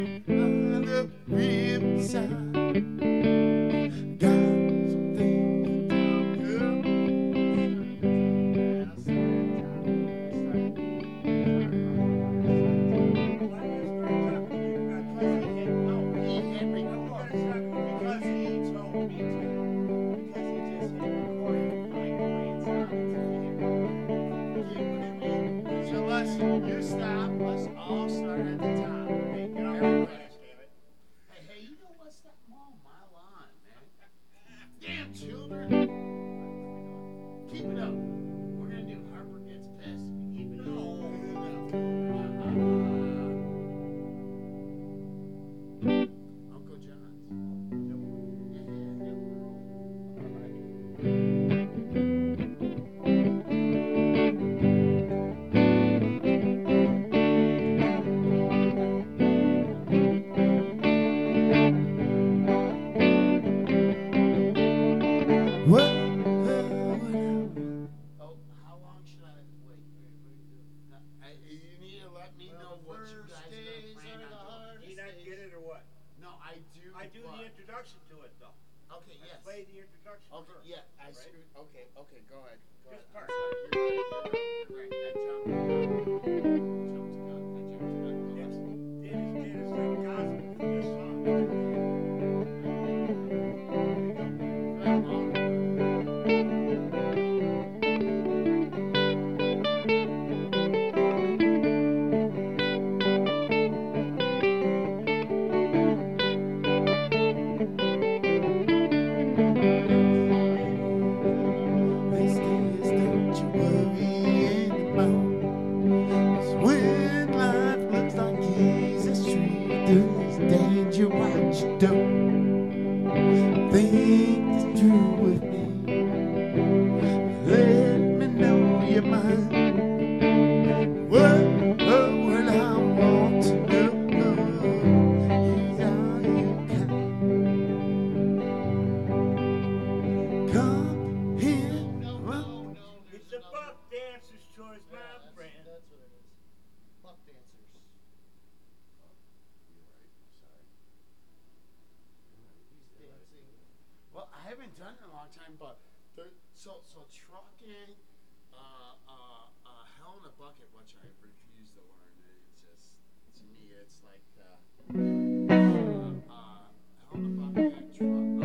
on the riverside. Got some things to talk you stop. Let's all start at the top. Hey, everybody. Hey, you know what's that? Oh, my lawn, man. Damn children. Keep it up. We're gonna do Harvard Gets Pissed. Keep it up. Uncle John's. Oh, how long should I wait? You need to let me know what you guys are planning on doing. Do you not get it or what? No, I do. I do the introduction to it though. Okay, yes. Play the introduction Okay, first. yeah, I right? screwed. Okay, go ahead. Go Just ahead. part. You're right. I jumped the gun. It's like gospel for this song. These days, don't you worry anymore. 'Cause when life looks like easy street, there's danger what you don't think is true with me. Let me know your mind. What I want to know is how you can come here. It's a buck dancer's choice, my friend. That's what it is. Buck dancers. He's dancing. Well, I haven't done it in a long time, but so trucking, hell in a bucket, which I refuse to learn. It's just to me, it's like hell in a bucket, trucking,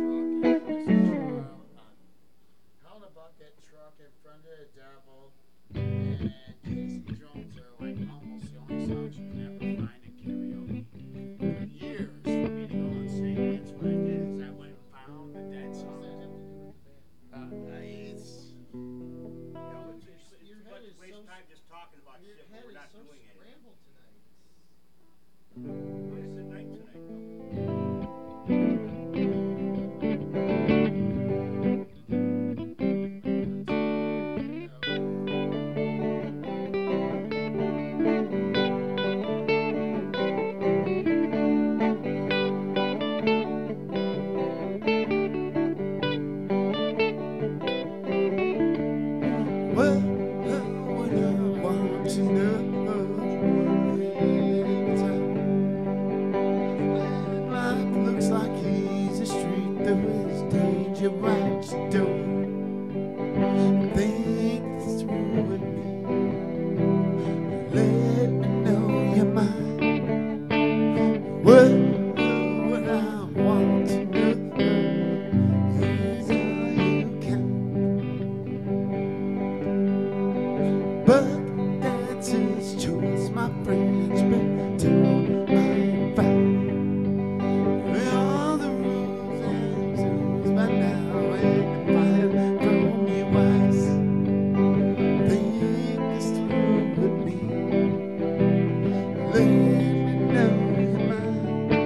hell in a bucket, truck in front of the devil, and Casey Jones are like almost the only songs you can ever find in karaoke. For years, for me to go and sing, that's what I did. Is I went and found the dead What song. does that have to do with the band? It's It's Your too head much is waste so time just talking about Your shit head when we're is not so doing anything. scrambled tonight. What is the night tonight though? well, what I want to know. When life looks like easy street, there is danger right you don't think it's through with me. Let me know your mind. Well, what I want to know is how you can. But dancer's choice, my friends, but to my find. All the rules and rules by now, and fire from your eyes. Think it's through with me. Let me know your mind.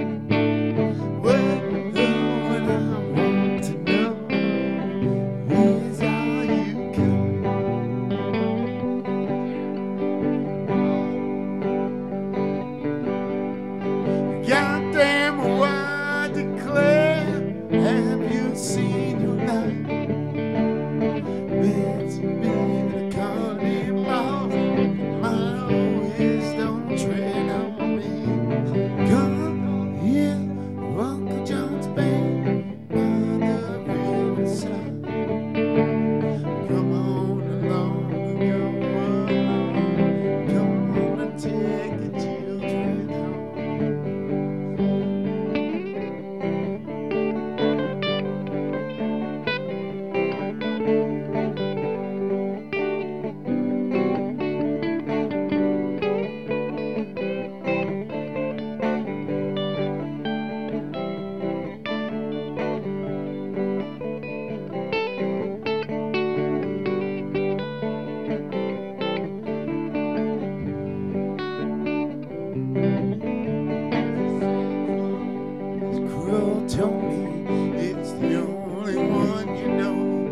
told me it's the only one you know.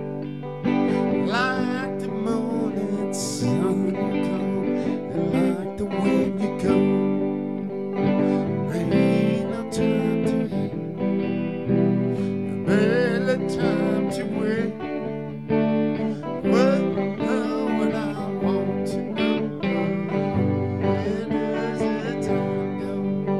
Like the moon and sun you come, and like the wind you go. Ain't no time to hate, barely time to wait. Well, what I want to know, where does the time go?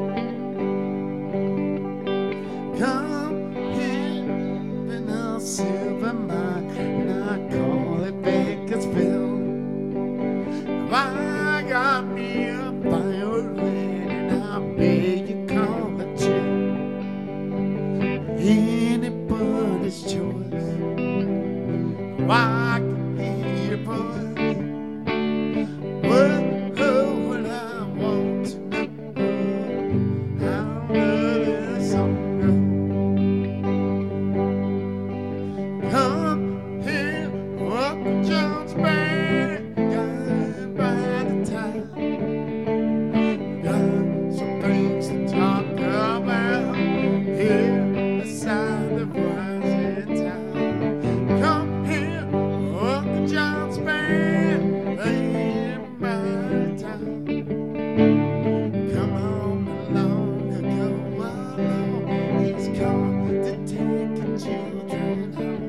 Come here, and I'll silver mine, and I call it Bakersfield. I got me a violin, and I bet you call it chill. Anybody's choice. Why I can hear your voice. Well, what I want to know, how does this song go? Come here, Uncle John's band, got by the time. Got some things to talk about here beside the rising tide. Come here, Uncle John's band, playing by the time. Come on long ago, along he's come to take your children home.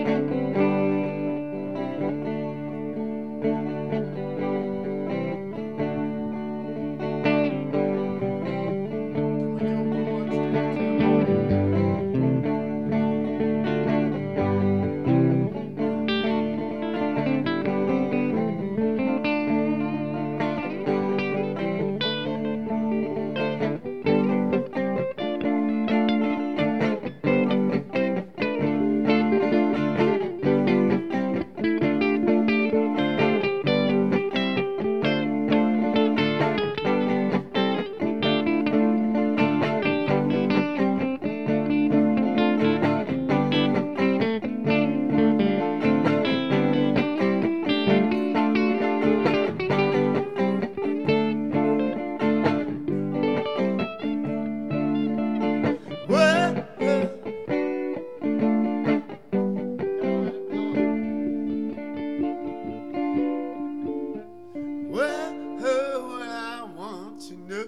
Well, what I want to know,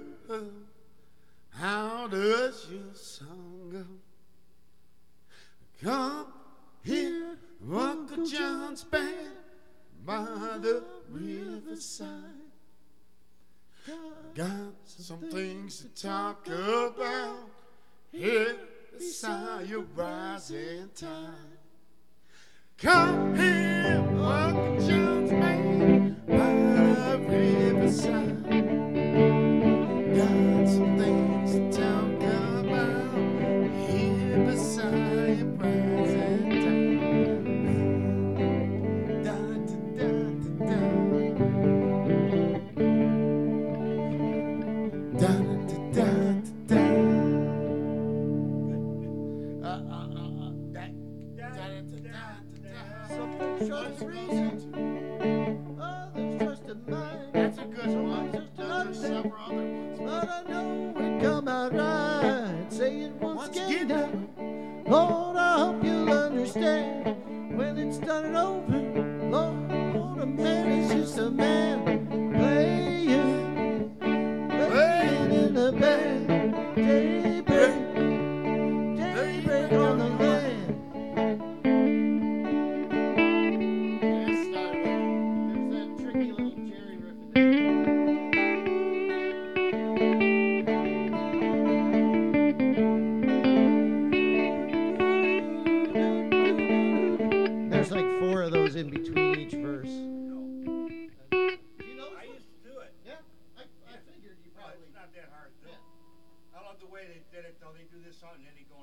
how does your song go? Come here, Uncle John's band, by the riverside. Got some things to talk about here beside your rising tide. Come here, Uncle John's band, by the riverside. Got some things to talk about here beside your rising tide. Da da da da da da da da Just reason. Others just a mind. That's a good one. Just There's another several other ones. But I know it come out right. Say it once Once again again. now. Lord, I hope you'll understand when it's done and over. Lord, a man is just a man playing in the band. Daybreak on the land. There's that tricky little Jerry riff in there. There's like 4 of those in between each verse. I used to do it. Yeah, I figured you No, probably. it's not that hard to do. Yeah. I love the way they did it, though. They do this song and then they go